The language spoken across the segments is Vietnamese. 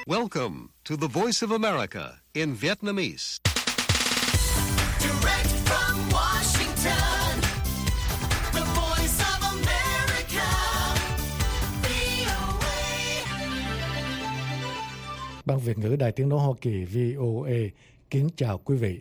Welcome to the Voice of America in Vietnamese. Direct from Washington, the Voice of America, VOA. Ban Việt ngữ Đài Tiếng nói Hoa Kỳ VOA kính chào quý vị.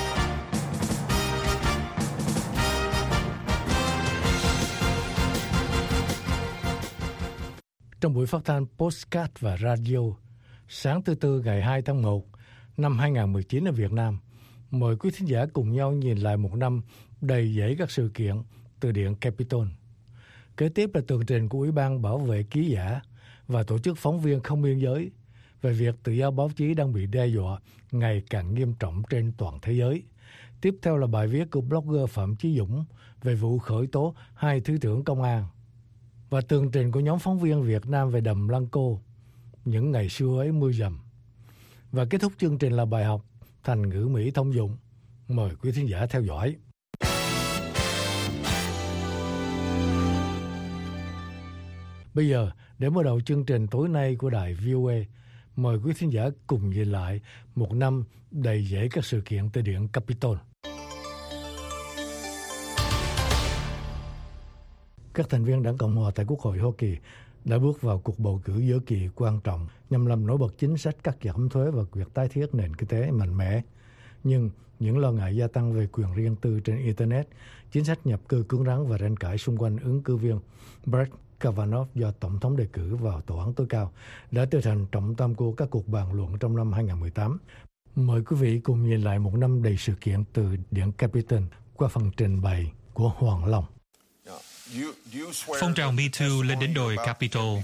Trong buổi phát thanh podcast và radio sáng thứ Tư ngày 2 tháng 1 năm 2019 ở Việt Nam, mời quý thính giả cùng nhau nhìn lại một năm đầy dẫy các sự kiện từ Điện Capitol. Kế tiếp là tường trình của Ủy ban Bảo vệ Ký giả và Tổ chức Phóng viên Không Biên giới về việc tự do báo chí đang bị đe dọa ngày càng nghiêm trọng trên toàn thế giới. Tiếp theo là bài viết của blogger Phạm Chí Dũng về vụ khởi tố 2 thứ trưởng công an. Và tường trình của nhóm phóng viên Việt Nam về đầm Lăng Cô, những ngày xưa ấy mưa dầm. Và kết thúc chương trình là bài học thành ngữ Mỹ thông dụng. Mời quý thính giả theo dõi. Bây giờ, để mở đầu chương trình tối nay của đài VOA, mời quý thính giả cùng nhìn lại một năm đầy dẫy các sự kiện tại Điện Capitol. Các thành viên Đảng Cộng hòa tại Quốc hội Hoa Kỳ đã bước vào cuộc bầu cử giữa kỳ quan trọng nhằm làm nổi bật chính sách cắt giảm thuế và việc tái thiết nền kinh tế mạnh mẽ. Nhưng những lo ngại gia tăng về quyền riêng tư trên Internet, chính sách nhập cư cứng rắn và tranh cãi xung quanh ứng cử viên Brett Kavanaugh do Tổng thống đề cử vào Tòa án tối cao đã trở thành trọng tâm của các cuộc bàn luận trong năm 2018. Mời quý vị cùng nhìn lại một năm đầy sự kiện từ Điện Capitol qua phần trình bày của Hoàng Long. Phong trào Me Too lên đến đồi Capitol.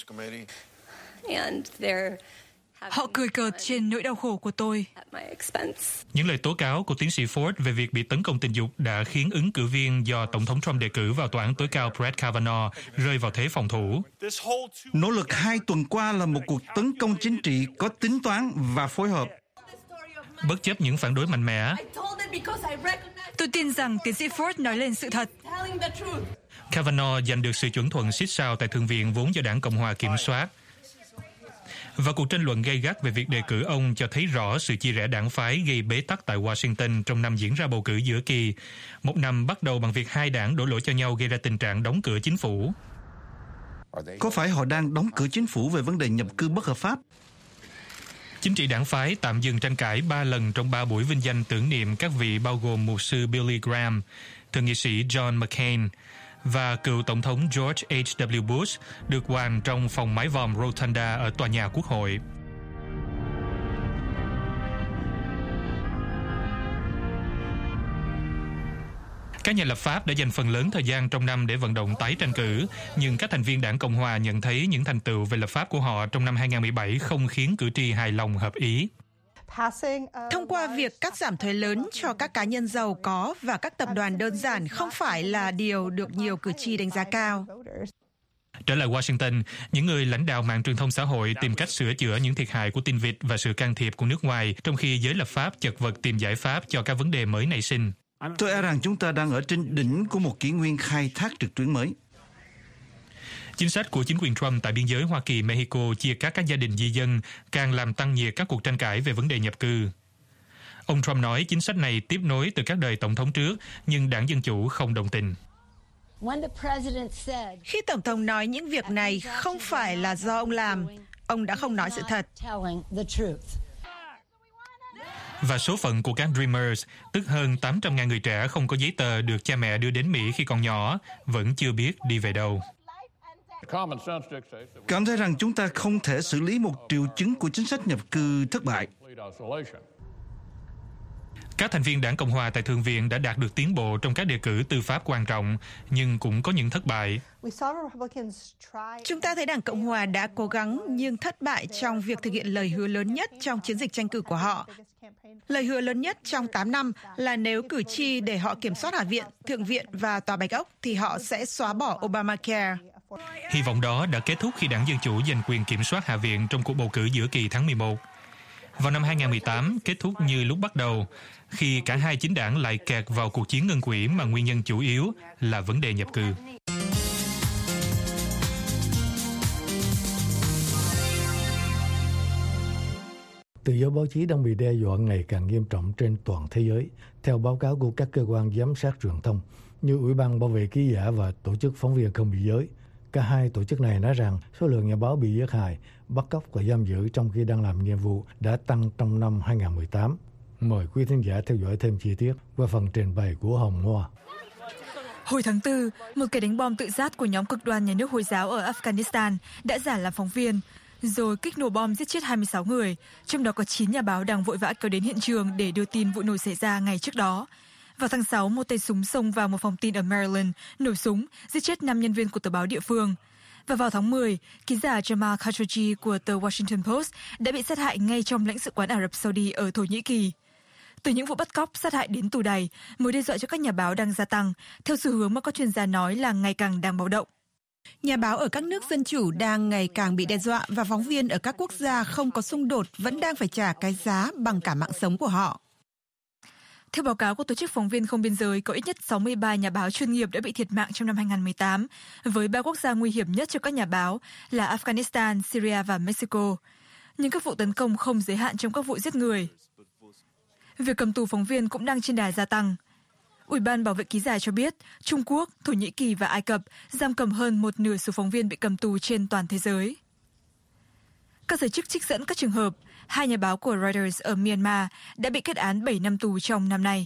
Họ cười cợt trên nỗi đau khổ của tôi. Những lời tố cáo của tiến sĩ Ford về việc bị tấn công tình dục đã khiến ứng cử viên do Tổng thống Trump đề cử vào Tòa án tối cao Brett Kavanaugh rơi vào thế phòng thủ. Nỗ lực 2 tuần qua là một cuộc tấn công chính trị có tính toán và phối hợp. Bất chấp những phản đối mạnh mẽ, Tôi tin rằng tiến sĩ Ford nói lên sự thật. Kavanaugh giành được sự chuẩn thuận xít sao tại Thượng viện vốn do Đảng Cộng hòa kiểm soát. Và cuộc tranh luận gay gắt về việc đề cử ông cho thấy rõ sự chia rẽ đảng phái gây bế tắc tại Washington trong năm diễn ra bầu cử giữa kỳ. Một năm bắt đầu bằng việc hai đảng đổ lỗi cho nhau gây ra tình trạng đóng cửa chính phủ. Có phải họ đang đóng cửa chính phủ về vấn đề nhập cư bất hợp pháp? Chính trị đảng phái tạm dừng tranh cãi 3 lần trong 3 buổi vinh danh tưởng niệm các vị bao gồm mục sư Billy Graham, thượng nghị sĩ John McCain và cựu tổng thống George H.W. Bush được hoàn trong phòng mái vòm Rotunda ở tòa nhà Quốc hội. Các nhà lập pháp đã dành phần lớn thời gian trong năm để vận động tái tranh cử, nhưng các thành viên Đảng Cộng hòa nhận thấy những thành tựu về lập pháp của họ trong năm 2017 không khiến cử tri hài lòng hợp ý. Thông qua việc cắt giảm thuế lớn cho các cá nhân giàu có và các tập đoàn đơn giản không phải là điều được nhiều cử tri đánh giá cao. Trở lại Washington, những người lãnh đạo mạng truyền thông xã hội tìm cách sửa chữa những thiệt hại của tin vịt và sự can thiệp của nước ngoài, trong khi giới lập pháp chật vật tìm giải pháp cho các vấn đề mới nảy sinh. Tôi e rằng chúng ta đang ở trên đỉnh của một kỷ nguyên khai thác trực tuyến mới. Chính sách của chính quyền Trump tại biên giới Hoa Kỳ-Mexico chia cắt các gia đình di dân càng làm tăng nhiệt các cuộc tranh cãi về vấn đề nhập cư. Ông Trump nói chính sách này tiếp nối từ các đời tổng thống trước, nhưng đảng Dân Chủ không đồng tình. Khi Tổng thống nói những việc này không phải là do ông làm, ông đã không nói sự thật. Và số phận của các Dreamers, tức hơn 800.000 người trẻ không có giấy tờ được cha mẹ đưa đến Mỹ khi còn nhỏ, vẫn chưa biết đi về đâu. Cảm thấy rằng chúng ta không thể xử lý một triệu chứng của chính sách nhập cư thất bại. Các thành viên Đảng Cộng hòa tại Thượng viện đã đạt được tiến bộ trong các đề cử tư pháp quan trọng, nhưng cũng có những thất bại. Chúng ta thấy Đảng Cộng hòa đã cố gắng nhưng thất bại trong việc thực hiện lời hứa lớn nhất trong chiến dịch tranh cử của họ. Lời hứa lớn nhất trong 8 năm là nếu cử tri để họ kiểm soát Hạ viện, Thượng viện và Tòa Bạch Ốc thì họ sẽ xóa bỏ Obamacare. Hy vọng đó đã kết thúc khi Đảng Dân Chủ giành quyền kiểm soát Hạ viện trong cuộc bầu cử giữa kỳ tháng 11. Vào năm 2018, kết thúc như lúc bắt đầu, khi cả hai chính đảng lại kẹt vào cuộc chiến ngân quỹ mà nguyên nhân chủ yếu là vấn đề nhập cư. Tự do báo chí đang bị đe dọa ngày càng nghiêm trọng trên toàn thế giới, theo báo cáo của các cơ quan giám sát truyền thông như Ủy ban Bảo vệ ký giả và Tổ chức Phóng viên Không Biên giới. Cả hai tổ chức này nói rằng số lượng nhà báo bị giết hại, bắt cóc và giam giữ trong khi đang làm nhiệm vụ đã tăng trong năm 2018. Mời quý thính giả theo dõi thêm chi tiết qua phần trình bày của Hồng Hoa. Hồi tháng 4, một kẻ đánh bom tự sát của nhóm cực đoan nhà nước Hồi giáo ở Afghanistan đã giả làm phóng viên, rồi kích nổ bom giết chết 26 người, trong đó có 9 nhà báo đang vội vã kéo đến hiện trường để đưa tin vụ nổ xảy ra ngày trước đó. Vào tháng 6, một tay súng xông vào một phòng tin ở Maryland, nổ súng, giết chết 5 nhân viên của tờ báo địa phương. Và vào tháng 10, ký giả Jamal Khashoggi của tờ Washington Post đã bị sát hại ngay trong lãnh sự quán Ả Rập Saudi ở Thổ Nhĩ Kỳ. Từ những vụ bắt cóc, sát hại đến tù đày, mối đe dọa cho các nhà báo đang gia tăng, theo xu hướng mà các chuyên gia nói là ngày càng đang báo động. Nhà báo ở các nước dân chủ đang ngày càng bị đe dọa và phóng viên ở các quốc gia không có xung đột vẫn đang phải trả cái giá bằng cả mạng sống của họ. Theo báo cáo của Tổ chức Phóng viên Không Biên giới, có ít nhất 63 nhà báo chuyên nghiệp đã bị thiệt mạng trong năm 2018, với 3 quốc gia nguy hiểm nhất cho các nhà báo là Afghanistan, Syria và Mexico. Nhưng các vụ tấn công không giới hạn trong các vụ giết người. Việc cầm tù phóng viên cũng đang trên đà gia tăng. Ủy ban bảo vệ ký giả cho biết, Trung Quốc, Thổ Nhĩ Kỳ và Ai Cập giam cầm hơn một nửa số phóng viên bị cầm tù trên toàn thế giới. Các giới chức trích dẫn các trường hợp, 2 nhà báo của Reuters ở Myanmar đã bị kết án 7 năm tù trong năm nay.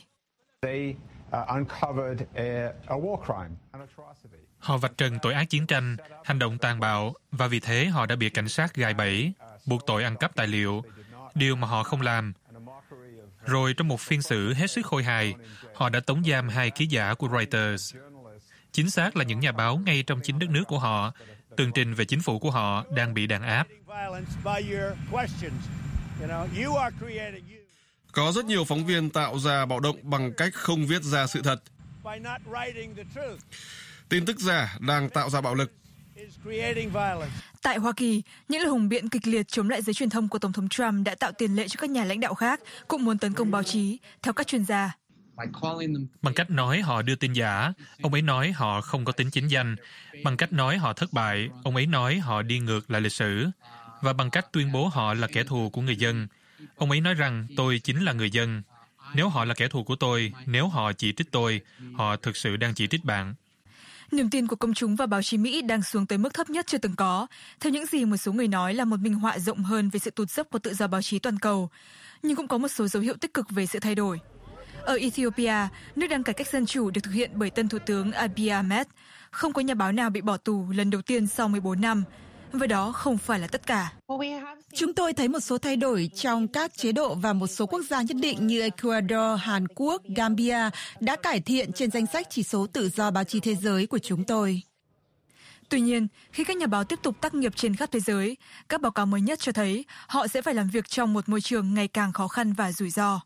Họ vạch trần tội ác chiến tranh, hành động tàn bạo, và vì thế họ đã bị cảnh sát gài bẫy, buộc tội ăn cắp tài liệu, điều mà họ không làm. Rồi trong một phiên xử hết sức khôi hài, họ đã tống giam 2 ký giả của Reuters. Chính xác là những nhà báo ngay trong chính đất nước của họ, tường trình về chính phủ của họ đang bị đàn áp. Có rất nhiều phóng viên tạo ra bạo động bằng cách không viết ra sự thật. Tin tức giả đang tạo ra bạo lực. Tại Hoa Kỳ, những lời hùng biện kịch liệt chống lại giới truyền thông của Tổng thống Trump đã tạo tiền lệ cho các nhà lãnh đạo khác cũng muốn tấn công báo chí, theo các chuyên gia. Bằng cách nói họ đưa tin giả, ông ấy nói họ không có tính chính danh. Bằng cách nói họ thất bại, ông ấy nói họ đi ngược lại lịch sử. Và bằng cách tuyên bố họ là kẻ thù của người dân, ông ấy nói rằng tôi chính là người dân. Nếu họ là kẻ thù của tôi, nếu họ chỉ trích tôi, họ thực sự đang chỉ trích bạn. Niềm tin của công chúng và báo chí Mỹ đang xuống tới mức thấp nhất chưa từng có, theo những gì một số người nói là một minh họa rộng hơn về sự tụt dốc của tự do báo chí toàn cầu. Nhưng cũng có một số dấu hiệu tích cực về sự thay đổi. Ở Ethiopia, nước đang cải cách dân chủ được thực hiện bởi tân thủ tướng Abiy Ahmed, không có nhà báo nào bị bỏ tù lần đầu tiên sau 14 năm. Và đó không phải là tất cả. Chúng tôi thấy một số thay đổi trong các chế độ và một số quốc gia nhất định như Ecuador, Hàn Quốc, Gambia đã cải thiện trên danh sách chỉ số tự do báo chí thế giới của chúng tôi. Tuy nhiên, khi các nhà báo tiếp tục tác nghiệp trên khắp thế giới, các báo cáo mới nhất cho thấy họ sẽ phải làm việc trong một môi trường ngày càng khó khăn và rủi ro.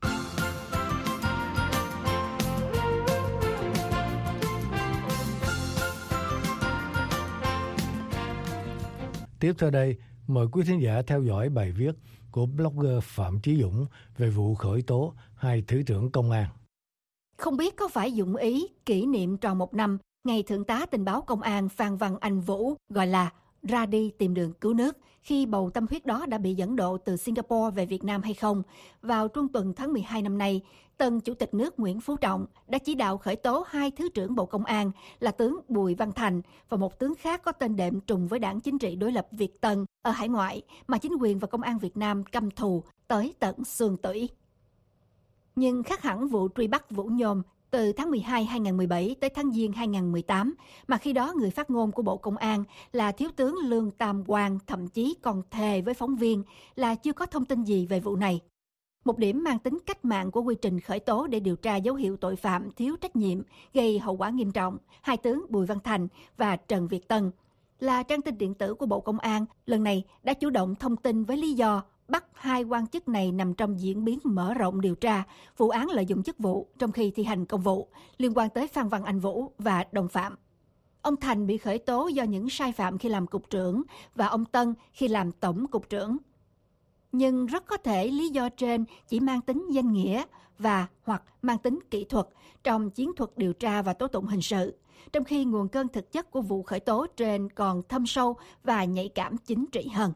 Tiếp theo đây, mời quý thính giả theo dõi bài viết của blogger Phạm Chí Dũng về vụ khởi tố 2 thứ trưởng công an. Không biết có phải dụng ý kỷ niệm tròn 1 năm ngày Thượng tá tình báo công an Phan Văn Anh Vũ gọi là ra đi tìm đường cứu nước khi bầu tâm huyết đó đã bị dẫn độ từ Singapore về Việt Nam hay không. Vào trung tuần tháng 12 năm nay, tân Chủ tịch nước Nguyễn Phú Trọng đã chỉ đạo khởi tố 2 Thứ trưởng Bộ Công an là tướng Bùi Văn Thành và một tướng khác có tên đệm trùng với đảng chính trị đối lập Việt Tân ở hải ngoại mà chính quyền và công an Việt Nam căm thù tới tận xương tủy. Nhưng khác hẳn vụ truy bắt Vũ Nhôm từ tháng 12 2017 tới tháng Giêng 2018, mà khi đó người phát ngôn của Bộ Công an là Thiếu tướng Lương Tam Quang thậm chí còn thề với phóng viên là chưa có thông tin gì về vụ này. Một điểm mang tính cách mạng của quy trình khởi tố để điều tra dấu hiệu tội phạm thiếu trách nhiệm gây hậu quả nghiêm trọng 2 tướng Bùi Văn Thành và Trần Việt Tân là trang tin điện tử của Bộ Công an lần này đã chủ động thông tin với lý do bắt 2 quan chức này nằm trong diễn biến mở rộng điều tra vụ án lợi dụng chức vụ trong khi thi hành công vụ liên quan tới Phan Văn Anh Vũ và đồng phạm. Ông Thành bị khởi tố do những sai phạm khi làm cục trưởng và ông Tân khi làm tổng cục trưởng. Nhưng rất có thể lý do trên chỉ mang tính danh nghĩa và hoặc mang tính kỹ thuật trong chiến thuật điều tra và tố tụng hình sự, trong khi nguồn cơn thực chất của vụ khởi tố trên còn thâm sâu và nhạy cảm chính trị hơn.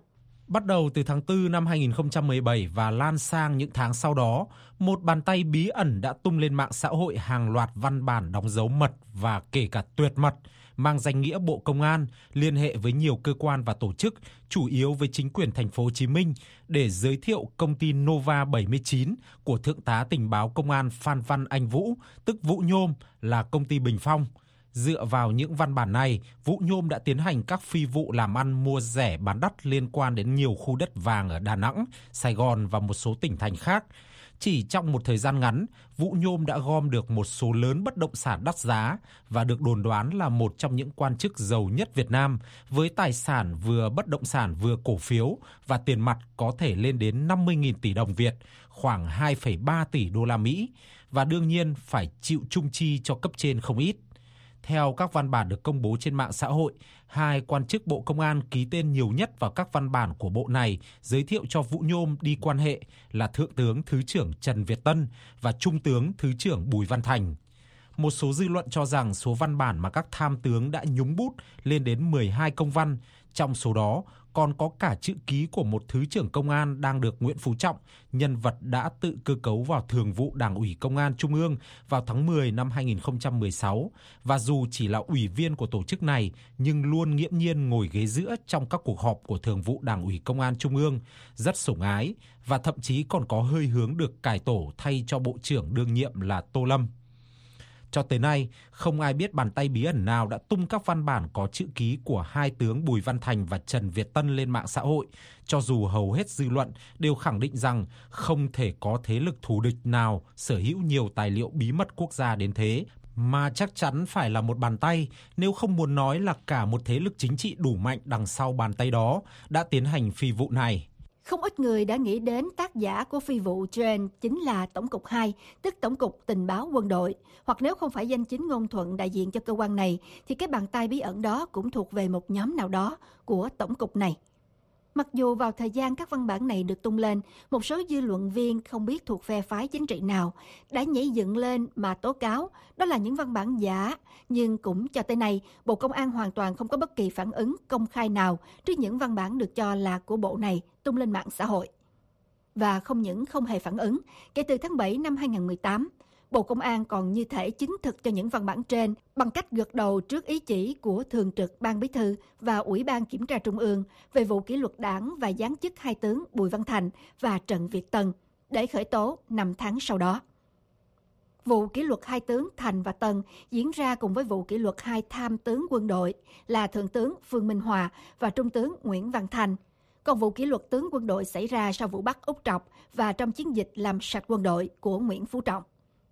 Bắt đầu từ tháng 4 năm 2017 và lan sang những tháng sau đó, một bàn tay bí ẩn đã tung lên mạng xã hội hàng loạt văn bản đóng dấu mật và kể cả tuyệt mật, mang danh nghĩa Bộ Công an, liên hệ với nhiều cơ quan và tổ chức, chủ yếu với chính quyền thành phố Hồ Chí Minh, để giới thiệu công ty Nova 79 của Thượng tá Tình báo Công an Phan Văn Anh Vũ, tức Vũ Nhôm, là công ty Bình Phong. Dựa vào những văn bản này, Vũ Nhôm đã tiến hành các phi vụ làm ăn mua rẻ bán đắt liên quan đến nhiều khu đất vàng ở Đà Nẵng, Sài Gòn và một số tỉnh thành khác. Chỉ trong một thời gian ngắn, Vũ Nhôm đã gom được một số lớn bất động sản đắt giá và được đồn đoán là một trong những quan chức giàu nhất Việt Nam, với tài sản vừa bất động sản vừa cổ phiếu và tiền mặt có thể lên đến 50.000 tỷ đồng Việt, khoảng 2,3 tỷ đô la Mỹ, và đương nhiên phải chịu chung chi cho cấp trên không ít. Theo các văn bản được công bố trên mạng xã hội, hai quan chức Bộ Công an ký tên nhiều nhất vào các văn bản của bộ này giới thiệu cho Vũ Nhôm đi quan hệ là Thượng tướng Thứ trưởng Trần Việt Tân và Trung tướng Thứ trưởng Bùi Văn Thành. Một số dư luận cho rằng số văn bản mà các tham tướng đã nhúng bút lên đến 12 công văn, trong số đó còn có cả chữ ký của một Thứ trưởng Công an đang được Nguyễn Phú Trọng, nhân vật đã tự cơ cấu vào Thường vụ Đảng ủy Công an Trung ương vào tháng 10 năm 2016, và dù chỉ là ủy viên của tổ chức này nhưng luôn nghiễm nhiên ngồi ghế giữa trong các cuộc họp của Thường vụ Đảng ủy Công an Trung ương, rất sủng ái và thậm chí còn có hơi hướng được cải tổ thay cho Bộ trưởng đương nhiệm là Tô Lâm. Cho tới nay, không ai biết bàn tay bí ẩn nào đã tung các văn bản có chữ ký của hai tướng Bùi Văn Thành và Trần Việt Tân lên mạng xã hội, cho dù hầu hết dư luận đều khẳng định rằng không thể có thế lực thù địch nào sở hữu nhiều tài liệu bí mật quốc gia đến thế, mà chắc chắn phải là một bàn tay, nếu không muốn nói là cả một thế lực chính trị đủ mạnh đằng sau bàn tay đó, đã tiến hành phi vụ này. Không ít người đã nghĩ đến tác giả của phi vụ trên chính là Tổng cục 2, tức Tổng cục Tình báo Quân đội. Hoặc nếu không phải danh chính ngôn thuận đại diện cho cơ quan này, thì cái bàn tay bí ẩn đó cũng thuộc về một nhóm nào đó của Tổng cục này. Mặc dù vào thời gian các văn bản này được tung lên, một số dư luận viên không biết thuộc phe phái chính trị nào đã nhảy dựng lên mà tố cáo đó là những văn bản giả, nhưng cũng cho tới nay, Bộ Công an hoàn toàn không có bất kỳ phản ứng công khai nào trước những văn bản được cho là của bộ này tung lên mạng xã hội. Và không những không hề phản ứng, kể từ tháng 7 năm 2018, Bộ Công an còn như thể chứng thực cho những văn bản trên bằng cách gật đầu trước ý chỉ của Thường trực Ban Bí thư và Ủy ban Kiểm tra Trung ương về vụ kỷ luật đảng và giáng chức hai tướng Bùi Văn Thành và Trần Việt Tân để khởi tố 5 tháng sau đó. Vụ kỷ luật hai tướng Thành và Tân diễn ra cùng với vụ kỷ luật hai tham tướng quân đội là Thượng tướng Phương Minh Hòa và Trung tướng Nguyễn Văn Thành. Còn vụ kỷ luật tướng quân đội xảy ra sau vụ bắt Úc Trọc và trong chiến dịch làm sạch quân đội của Nguyễn Phú Trọng.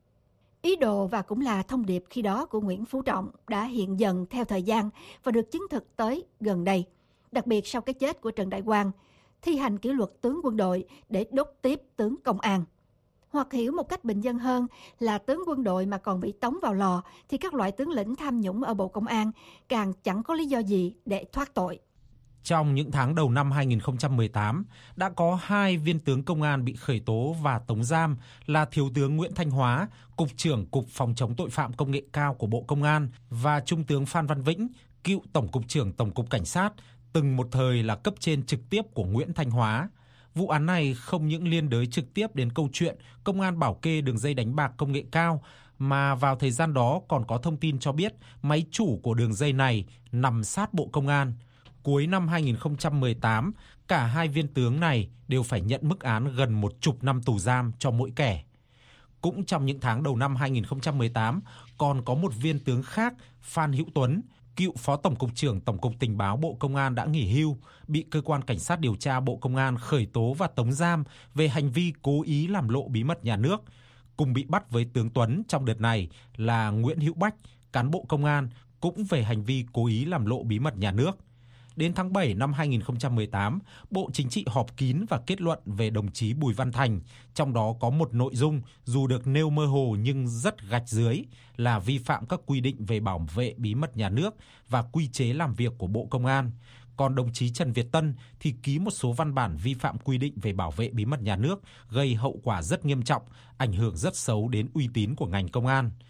Ý đồ và cũng là thông điệp khi đó của Nguyễn Phú Trọng đã hiện dần theo thời gian và được chứng thực tới gần đây, đặc biệt sau cái chết của Trần Đại Quang, thi hành kỷ luật tướng quân đội để đốt tiếp tướng công an. Hoặc hiểu một cách bình dân hơn là tướng quân đội mà còn bị tống vào lò thì các loại tướng lĩnh tham nhũng ở Bộ Công an càng chẳng có lý do gì để thoát tội. Trong những tháng đầu năm 2018, đã có 2 viên tướng công an bị khởi tố và tống giam là Thiếu tướng Nguyễn Thanh Hóa, Cục trưởng Cục Phòng chống tội phạm công nghệ cao của Bộ Công an, và Trung tướng Phan Văn Vĩnh, cựu Tổng cục trưởng Tổng cục Cảnh sát, từng một thời là cấp trên trực tiếp của Nguyễn Thanh Hóa. Vụ án này không những liên đới trực tiếp đến câu chuyện công an bảo kê đường dây đánh bạc công nghệ cao, mà vào thời gian đó còn có thông tin cho biết máy chủ của đường dây này nằm sát Bộ Công an. Cuối năm 2018, cả hai viên tướng này đều phải nhận mức án gần 10 năm tù giam cho mỗi kẻ. Cũng trong những tháng đầu năm 2018, còn có một viên tướng khác, Phan Hữu Tuấn, cựu Phó Tổng cục trưởng Tổng cục Tình báo Bộ Công an đã nghỉ hưu, bị Cơ quan Cảnh sát điều tra Bộ Công an khởi tố và tống giam về hành vi cố ý làm lộ bí mật nhà nước. Cùng bị bắt với tướng Tuấn trong đợt này là Nguyễn Hữu Bách, cán bộ công an, cũng về hành vi cố ý làm lộ bí mật nhà nước. Đến tháng 7 năm 2018, Bộ Chính trị họp kín và kết luận về đồng chí Bùi Văn Thành, trong đó có một nội dung dù được nêu mơ hồ nhưng rất gạch dưới là vi phạm các quy định về bảo vệ bí mật nhà nước và quy chế làm việc của Bộ Công an. Còn đồng chí Trần Việt Tân thì ký một số văn bản vi phạm quy định về bảo vệ bí mật nhà nước, gây hậu quả rất nghiêm trọng, ảnh hưởng rất xấu đến uy tín của ngành công an.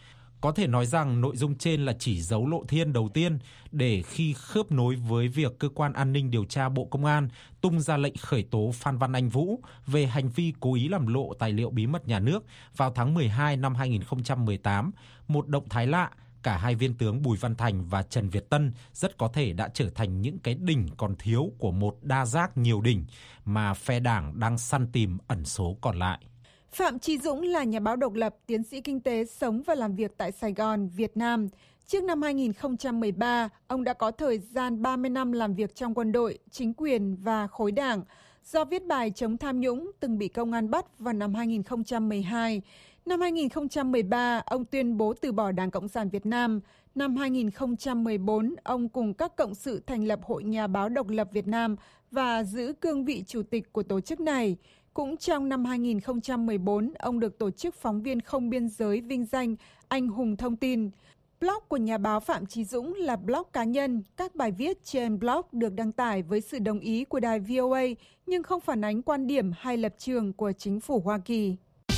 Có thể nói rằng nội dung trên là chỉ dấu lộ thiên đầu tiên để khi khớp nối với việc Cơ quan An ninh Điều tra Bộ Công an tung ra lệnh khởi tố Phan Văn Anh Vũ về hành vi cố ý làm lộ tài liệu bí mật nhà nước vào tháng 12 năm 2018, một động thái lạ. Cả hai viên tướng Bùi Văn Thành và Trần Việt Tân rất có thể đã trở thành những cái đỉnh còn thiếu của một đa giác nhiều đỉnh mà phe đảng đang săn tìm ẩn số còn lại. Phạm Chí Dũng là nhà báo độc lập, tiến sĩ kinh tế, sống và làm việc tại Sài Gòn, Việt Nam. Trước năm 2013, ông đã có thời gian 30 năm làm việc trong quân đội, chính quyền và khối đảng. Do viết bài chống tham nhũng, từng bị công an bắt vào năm 2012. Năm 2013, ông tuyên bố từ bỏ Đảng Cộng sản Việt Nam. Năm 2014, ông cùng các cộng sự thành lập Hội Nhà báo Độc lập Việt Nam và giữ cương vị chủ tịch của tổ chức này. Cũng trong năm 2014, ông được tổ chức Phóng viên Không Biên Giới vinh danh Anh hùng thông tin. Blog của nhà báo Phạm Chí Dũng là blog cá nhân. Các bài viết trên blog được đăng tải với sự đồng ý của đài VOA, nhưng không phản ánh quan điểm hay lập trường của chính phủ Hoa Kỳ.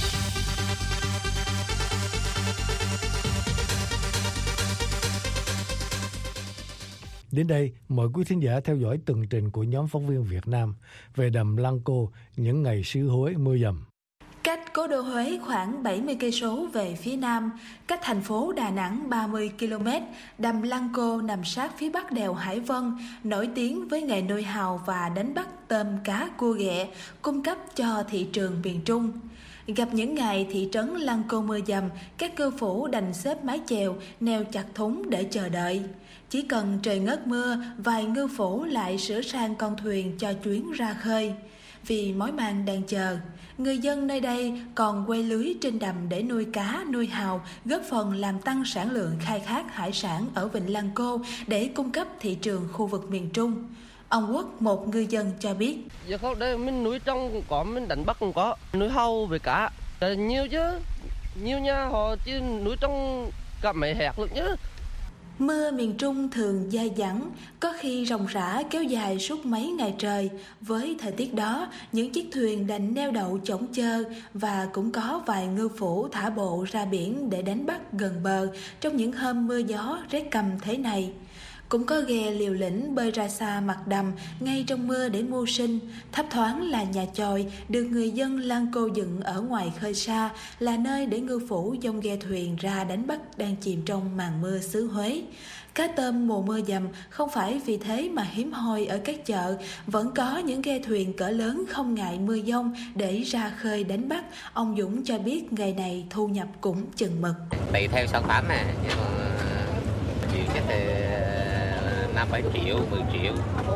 Đến đây, mời quý thính giả theo dõi tường trình của nhóm phóng viên Việt Nam về đầm Lăng Cô những ngày sứ Huế mưa dầm. Cách cố đô Huế khoảng 70 cây số về phía nam, cách thành phố Đà Nẵng 30 km, đầm Lăng Cô nằm sát phía bắc đèo Hải Vân, nổi tiếng với nghề nuôi hào và đánh bắt tôm cá cua ghẹ, cung cấp cho thị trường miền Trung. Gặp những ngày thị trấn Lăng Cô mưa dầm, các cư phủ đành xếp mái chèo, neo chặt thúng để chờ đợi. Chỉ cần trời ngớt mưa, vài ngư phủ lại sửa sang con thuyền cho chuyến ra khơi. Vì mối mang đang chờ, người dân nơi đây còn quay lưới trên đầm để nuôi cá, nuôi hào, góp phần làm tăng sản lượng khai thác hải sản ở vịnh Lăng Cô để cung cấp thị trường khu vực miền Trung. Ông Quốc, một ngư dân cho biết: Giờ không, đây mình nuôi trong cũng có, mình đánh bắt cũng có, nuôi hàu với cá nhiều chứ, nhiều nha, họ chứ nuôi trong cả mấy hectare luôn chứ. Mưa miền Trung thường dai dẳng, có khi ròng rã kéo dài suốt mấy ngày trời. Với thời tiết đó, những chiếc thuyền đành neo đậu chõng chơ và cũng có vài ngư phủ thả bộ ra biển để đánh bắt gần bờ trong những hôm mưa gió rét căm thế này. Cũng có ghe liều lĩnh bơi ra xa mặt đầm ngay trong mưa để mưu sinh. Thấp thoáng là nhà chòi được người dân Lăng Cô dựng ở ngoài khơi xa, là nơi để ngư phủ dông ghe thuyền ra đánh bắt đang chìm trong màn mưa xứ Huế. Cá tôm mùa mưa dầm không phải vì thế mà hiếm hoi ở các chợ, vẫn có những ghe thuyền cỡ lớn không ngại mưa giông để ra khơi đánh bắt. Ông Dũng cho biết ngày này thu nhập cũng chừng mực. Tùy theo sản phẩm này, nhưng mà nhiều cái 5-7 triệu, 10 triệu.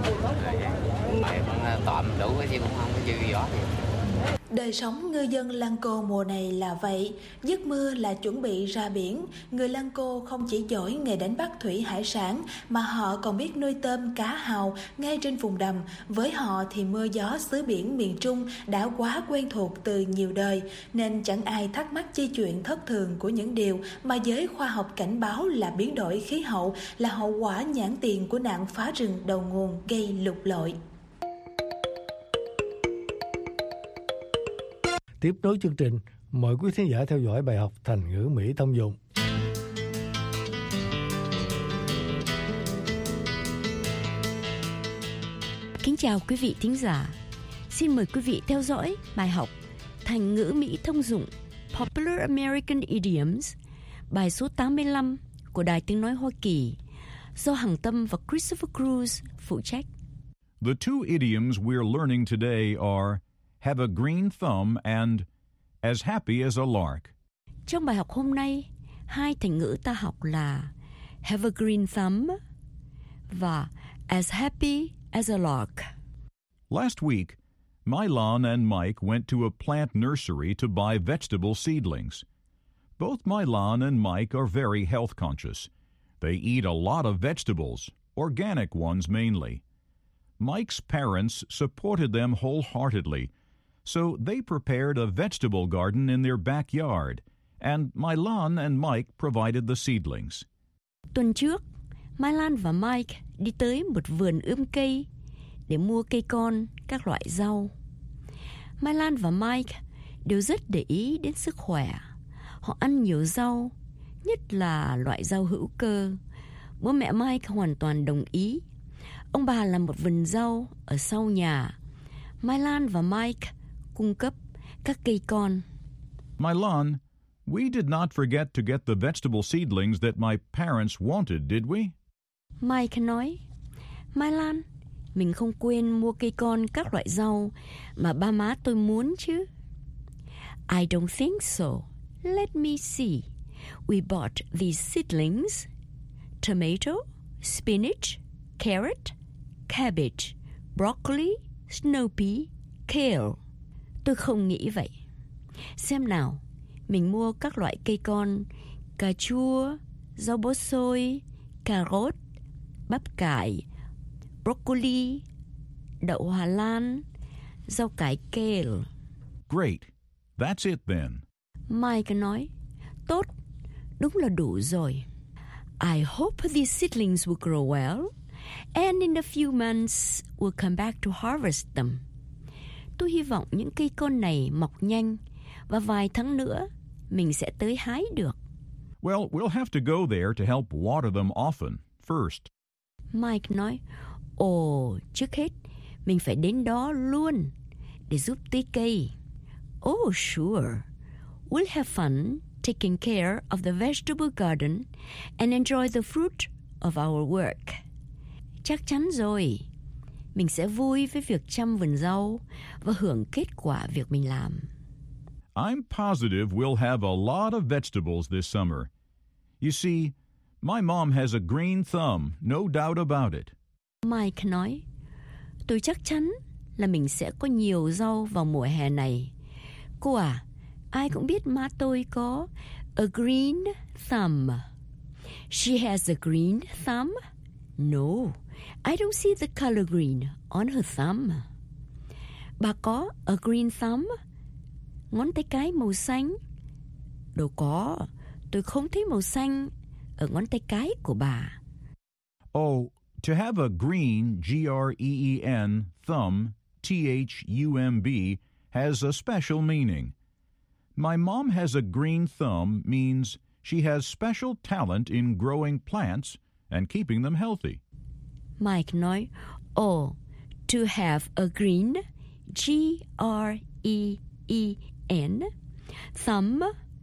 Mà cũng tạm đủ chứ cũng không có dư gió gì. Đời sống ngư dân Lăng Cô mùa này là vậy, dứt mưa là chuẩn bị ra biển. Người Lăng Cô không chỉ giỏi nghề đánh bắt thủy hải sản mà họ còn biết nuôi tôm cá hào ngay trên vùng đầm. Với họ thì mưa gió xứ biển miền Trung đã quá quen thuộc từ nhiều đời, nên chẳng ai thắc mắc chi chuyện thất thường của những điều mà giới khoa học cảnh báo là biến đổi khí hậu là hậu quả nhãn tiền của nạn phá rừng đầu nguồn gây lục lội. Tiếp nối chương trình, mời quý thính giả theo dõi bài học thành ngữ Mỹ thông dụng. Kính chào quý vị thính giả. Xin mời quý vị theo dõi bài học thành ngữ Mỹ thông dụng Popular American Idioms, bài số 85 của Đài Tiếng Nói Hoa Kỳ, do Hằng Tâm và Christopher Cruz phụ trách. The two idioms we're learning today are have a green thumb and as happy as a lark. Trong bài học hôm nay, hai thành ngữ ta học là have a green thumb và as happy as a lark. Last week, Mylon and Mike went to a plant nursery to buy vegetable seedlings. Both Mylon and Mike are very health conscious. They eat a lot of vegetables, organic ones mainly. Mike's parents supported them wholeheartedly, so they prepared a vegetable garden in their backyard, and Mylon and Mike provided the seedlings. Tuần trước, Mylan và Mike đi tới một vườn ươm cây để mua cây con, các loại rau. Mylan và Mike đều rất để ý đến sức khỏe. Họ ăn nhiều rau, nhất là loại rau hữu cơ. Bố mẹ Mike hoàn toàn đồng ý. Ông bà làm một vườn rau ở sau nhà. Mai Lan và Mike cung cấp các cây con. My Lan, we did not forget to get the vegetable seedlings that my parents wanted, did we? Mike nói, Mai Lan, mình không quên mua cây con các loại rau mà ba má tôi muốn chứ. I don't think so. Let me see. We bought these seedlings: tomato, spinach, carrot, cabbage, broccoli, snow pea, kale. Tôi không nghĩ vậy. Xem nào, mình mua các loại cây con: cà chua, rau bó xôi, cà rốt, bắp cải, broccoli, đậu Hà Lan, rau cải kale. Great. That's it then. Mike nói, tốt, đúng là đủ rồi. I hope these seedlings will grow well, and in a few months we'll come back to harvest them. Tôi hy vọng những cây con này mọc nhanh, và vài tháng nữa mình sẽ tới hái được. Well, we'll have to go there to help water them often first. Mike nói, trước hết mình phải đến đó luôn để giúp tưới cây. Oh, sure. We'll have fun taking care of the vegetable garden and enjoy the fruit of our work. Chắc chắn rồi. Mình sẽ vui với việc chăm vườn rau và hưởng kết quả việc mình làm. I'm positive we'll have a lot of vegetables this summer. You see, my mom has a green thumb, no doubt about it. Mike nói, tôi chắc chắn là mình sẽ có nhiều rau vào mùa hè này. Cô à, ai cũng biết má tôi có a green thumb. She has a green thumb? No, I don't see the color green on her thumb. Bà có a green thumb? Ngón tay cái màu xanh? Đâu có, tôi không thấy màu xanh ở ngón tay cái của bà. Oh, to have a green, G-R-E-E-N, thumb, T-H-U-M-B, has a special meaning. My mom has a green thumb means she has special talent in growing plants and keeping them healthy. Mike nói, to have a green, G-R-E-E-N, thumb,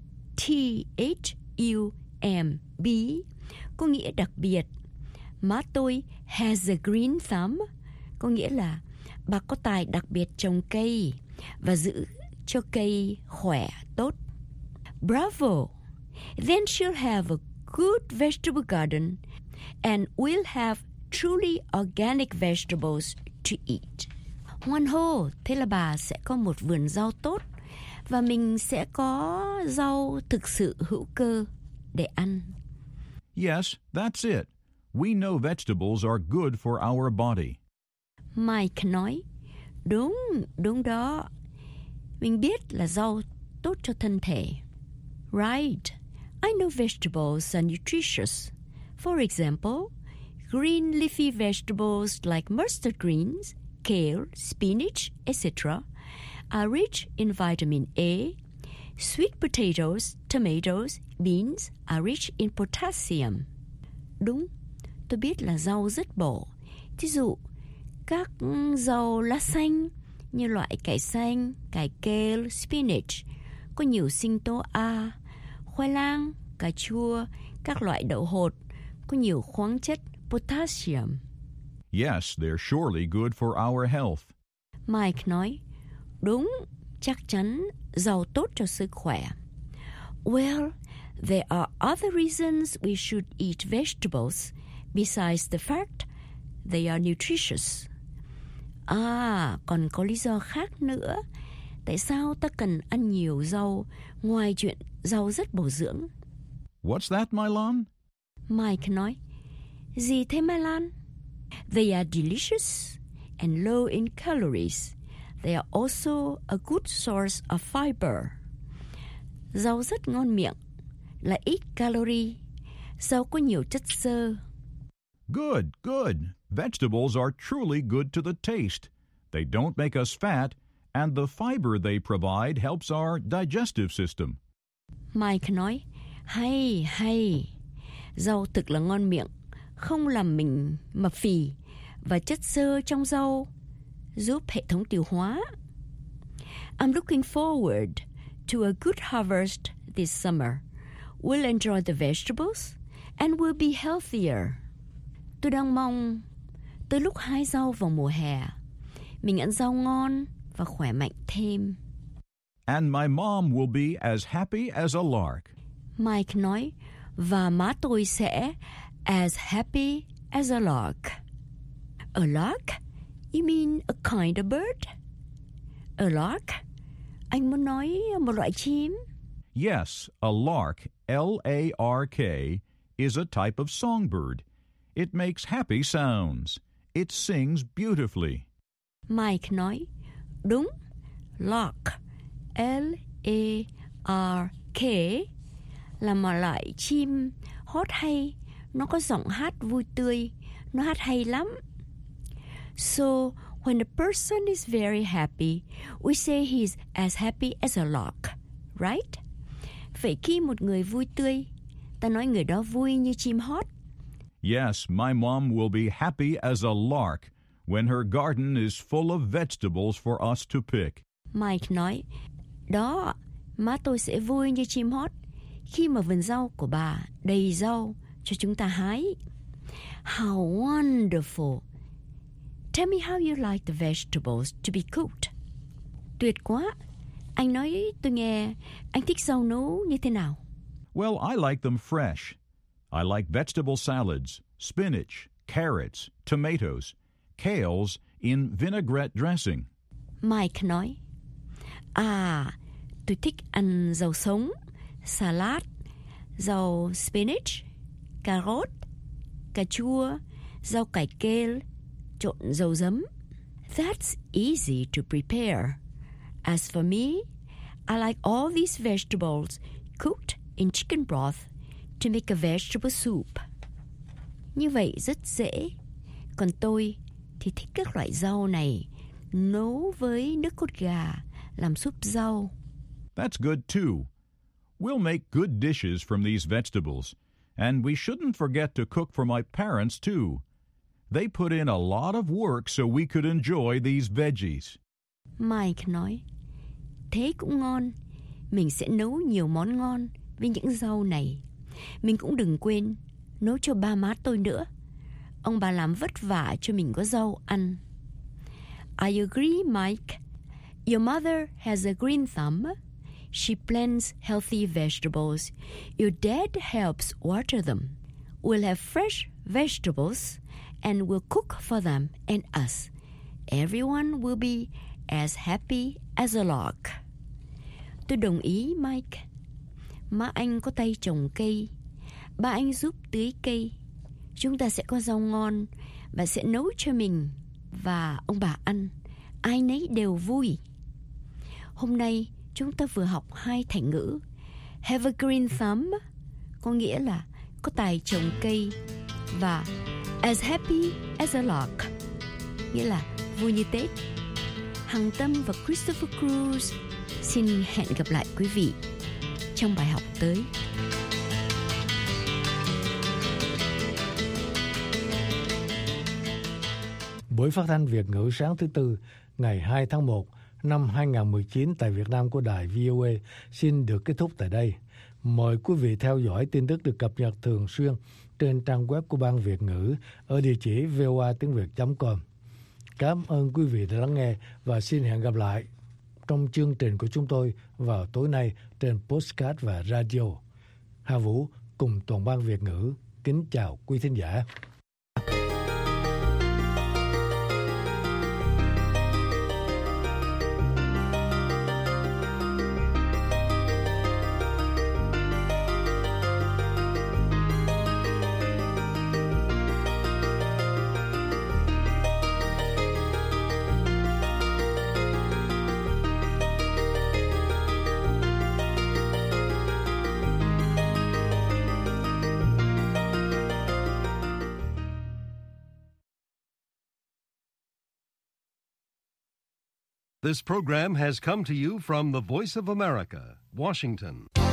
T-H-U-M-B, có nghĩa đặc biệt. Má tôi has a green thumb, có nghĩa là bà có tài đặc biệt trồng cây và giữ cho cây khỏe tốt. Bravo! Then she'll have a good vegetable garden and we'll have truly organic vegetables to eat. Hoan hô, thế là bà sẽ có một vườn rau tốt và mình sẽ có rau thực sự hữu cơ để ăn. Yes, that's it. We know vegetables are good for our body. Mike nói, đúng đó. Mình biết là rau tốt cho thân thể. Right. I know vegetables are nutritious. For example, green leafy vegetables like mustard greens, kale, spinach, etc. are rich in vitamin A. Sweet potatoes, tomatoes, beans are rich in potassium. Đúng, tôi biết là rau rất bổ. Ví dụ, các rau lá xanh như loại cải xanh, cải kale, spinach có nhiều sinh tố A. Khoai lang, cà chua, các loại đậu hột có nhiều khoáng chất potassium. Yes, they're surely good for our health. Mike nói, đúng, chắc chắn rau tốt cho sức khỏe. Well, there are other reasons we should eat vegetables besides the fact they are nutritious. Còn có lý do khác nữa. Tại sao ta cần ăn nhiều rau ngoài chuyện rau rất bổ dưỡng? What's that, My Lan? Mike nói, gì thế Mai Lan? They are delicious and low in calories. They are also a good source of fiber. Rau rất ngon miệng, là ít calorie. Rau có nhiều chất xơ. Good, good. Vegetables are truly good to the taste. They don't make us fat, and the fiber they provide helps our digestive system. Mike nói, Hay. Rau thực là ngon miệng, không làm mình mập phì, và chất xơ trong rau giúp hệ thống tiêu hóa. I'm looking forward to a good harvest this summer. We'll enjoy the vegetables and we'll be healthier. Tôi đang mong tới lúc hái rau vào mùa hè, mình ăn rau ngon và khỏe mạnh thêm. And my mom will be as happy as a lark. Mike nói, và má tôi sẽ as happy as a lark. A lark? You mean a kind of bird? A lark? Anh muốn nói một loại chim? Yes, a lark, L-A-R-K, is a type of songbird. It makes happy sounds. It sings beautifully. Mike nói, đúng, lark, L-A-R-K, là một loại chim hót hay, nó có giọng hát vui tươi, nó hát hay lắm. So, when a person is very happy, we say he's as happy as a lark, right? Vậy khi một người vui tươi, ta nói người đó vui như chim hót. Yes, my mom will be happy as a lark when her garden is full of vegetables for us to pick. Mike nói, đó, má tôi sẽ vui như chim hót khi mà vườn rau của bà đầy rau cho chúng ta hái. How wonderful! Tell me how you like the vegetables to be cooked. Tuyệt quá! Anh nói tôi nghe, anh thích rau nấu như thế nào? Well, I like them fresh. I like vegetable salads, spinach, carrots, tomatoes, kales in vinaigrette dressing. Mike nói, tôi thích ăn rau sống, salad, rau spinach, cà rốt, cà chua, rau cải kale, trộn dầu giấm. That's easy to prepare. As for me, I like all these vegetables cooked in chicken broth to make a vegetable soup. Như vậy rất dễ. Còn tôi thì thích các loại rau này nấu với nước cốt gà làm súp rau. That's good too. We'll make good dishes from these vegetables, and we shouldn't forget to cook for my parents too. They put in a lot of work so we could enjoy these veggies. Mike nói, thế cũng ngon. Mình sẽ nấu nhiều món ngon với những rau này. Mình cũng đừng quên nấu cho ba má tôi nữa. Ông bà làm vất vả cho mình có rau ăn. I agree, Mike. Your mother has a green thumb. She plants healthy vegetables. Your dad helps water them. We'll have fresh vegetables and we'll cook for them and us. Everyone will be as happy as a lark. Tôi đồng ý, Mike. Má anh có tay trồng cây, ba anh giúp tưới cây. Chúng ta sẽ có rau ngon và sẽ nấu cho mình và ông bà ăn. Ai nấy đều vui. Hôm nay chúng ta vừa học 2 thành ngữ. Have a green thumb có nghĩa là có tài trồng cây, và as happy as a lark nghĩa là vui như Tết. Hằng Tâm và Christopher Cruz xin hẹn gặp lại quý vị trong bài học tới. Buổi phát thanh Việt ngữ sáng thứ Tư ngày 2 tháng 1 năm 2019 tại Việt Nam của đài VOA xin được kết thúc tại đây. Mời quý vị theo dõi tin tức được cập nhật thường xuyên trên trang web của Ban Việt ngữ ở địa chỉ voatinhviet.com. Cảm ơn quý vị đã lắng nghe và xin hẹn gặp lại trong chương trình của chúng tôi vào tối nay trên podcast và radio. Hà Vũ cùng toàn ban Việt ngữ kính chào quý thính giả. This program has come to you from the Voice of America, Washington.